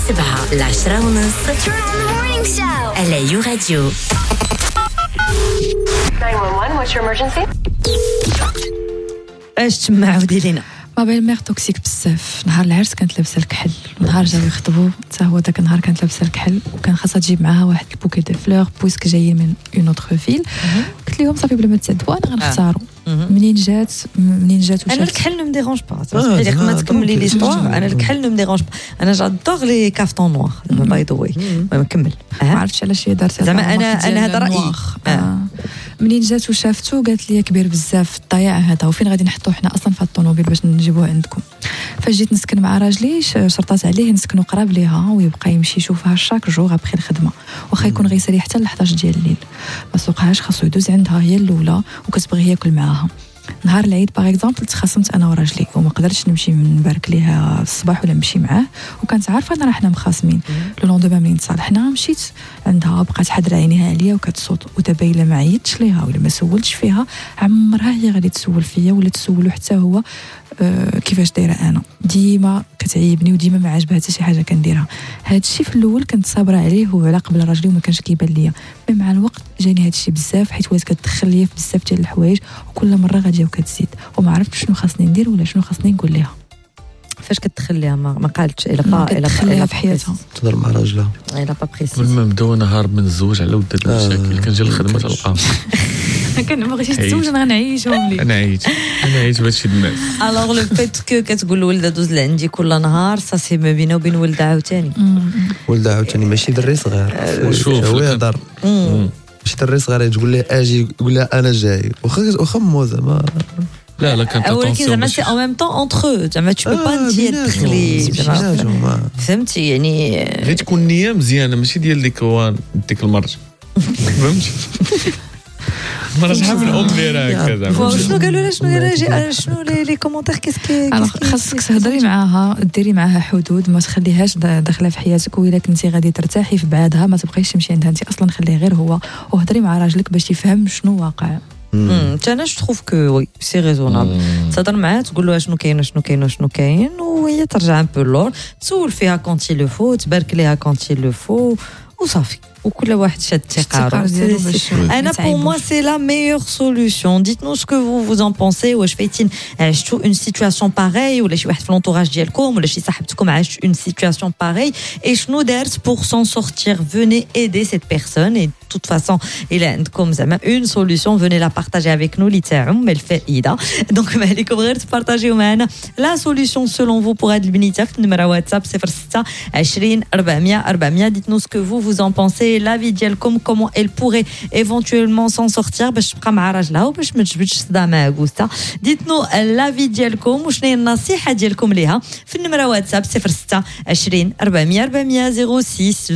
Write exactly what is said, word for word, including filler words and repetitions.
السبعة العشرة ونص على يو راديو. nine one one, what's your emergency? اش تما عاودي لينا. ما بين ميغ توكسيك بزاف. نهار العرس كانت لابسه الكحل، نهار جاو يخطبوا حتى هو داك النهار كانت لابسه الكحل، وكان خاصها تجيب معاها واحد البوكي دو فلور بويسك جايين من اون اوتر فيل. قلت لهم صافي بلا ما تعذبوا انا غنختاروا. منين جات منين جات وشافت انا الكحل نو مديرونج با صافي لي ما تكملي لي ستوار. انا الكحل نو مديرونج با، انا جادور لي كافتون نوار باي ذا واي. المهم كمل. ما عرفتش علاش هي دارت زعما انا انا هذا رايي. منين جات وشافتو قالت لي كبير بزاف الضياع هذا، وفين غادي نحطوه حنا اصلا في الطوموبيل باش نجيبوه عندكم. فجيت نسكن مع راجلي، شرطات عليه نسكنوا قراب ليها ويبقى يمشي يشوفها شاك جوغ ابخي الخدمه، واخا يكون غيسالي حتى ل حداش ديال الليل ما سوقهاش، خاصو يدوز عندها هي الاولى وكتبغي ياكل معاها. نهار العيد باغ اكزومبل تخاصمت انا وراجلي وما قدرتش نمشي نبارك ليها الصباح ولا نمشي معاه، وكانت عارفه انا راه حنا مخاصمين. لو لوندوما منين تصالحنا مشيت عندها، بقات حاضره عينيها عليا وكتصوت، ودابا الا ما عيطتش ليها ولا ما سولتش فيها عمرها هي غادي تسول فيا ولا تسولو حتى هو أه كيفاش دايره. انا ديما كتعيبني وديما ما عجبها حتى شي حاجه كنديرها. هذا الشيء في الاول كنت صابره عليه وعلى قبل راجلي وما كانش كيبان ليا، مع الوقت جاني هذا الشيء بزاف، حيت ولات كتدخل ليا في بزاف ديال الحوايج، وكل مره غاديه وكتزيد وما عرفتش شنو خاصني ندير ولا شنو خاصني نقول لها. فاش كتخليها ما, ما قالتش الا با الا با في حياتها تهضر مع راجلها الا با بريسيس. كل ما نبداو نهار من الزوج على ودات المشاكل كنجي للخدمه تلقاها كان ما بغيتش تزوج غنعيشهم لي انا عييت انا عييت بهادشي الناس. الوغ لو فيت كو كتقول لولدها دوز لعندي كل نهار سا سي ما بينه وبين ولدها عاوتاني. ولدها عاوتاني ماشي دري صغير، شوف هو يهضر ماشي دري صغير تقول ليه اجي يقول لها انا جاي، واخا واخا مو زعما لا لا كانت ولكن زعما سي ان ميم طون اونتر زعما تو با انتي تدخلي فهمتي يعني غير تكون نيه مزيانه ماشي ديال ديك وان ديك المرج فهمتي مرج حامل ام لي راه هكذا. شنو قالوا لها شنو قالوا شنو لي لي كومونتير كيسكي خاصك تهضري معاها، ديري معاها حدود، ما تخليهاش داخله في حياتك، وإلا كنتي غادي ترتاحي في بعادها ما تبقايش تمشي عندها انت اصلا، خليه غير هو، وهضري مع راجلك باش يفهم شنو واقع. امم انا جو تروف كو وي سي ريزونابل تهضر معاها تقول له شنو كاين شنو كاين شنو كاين، وهي ترجع ان بو لور تسول فيها كونتي لو فو، تبارك ليها كونتي لو فو وصافي، وكل واحد شاد تقارب. انا pour moi c'est la meilleure solution. Dites-nous ce que vous vous en pensez. واش فايتين عشتوا une situation pareille ولا شي واحد في l'entourage ديالكم ولا شي صاحبتكم عاش une situation pareille et شنو دارت pour s'en sortir. Venez aider cette personne et de toute façon il عندكم زعما une solution venez la partager avec nous اللي تاعهم الفائده. دونك ما عليكم غير تبارطاجيو معنا la solution selon vous pour هاد البنيته في النمره واتساب صفر ستة عشرين أربعمية أربعمية. Dites-nous ce que vous vous en pensez. La vie ديالكم comment elle pourrait éventuellement s'en sortir باش تبقى مع راجلها وباش ما تجبدش صداع مع غوستا. ديتنو لا في ديالكم وشنو هي النصيحه ديالكم ليها في النمره واتساب صفر ستة عشرين أربعمية أربعمية صفر ستة.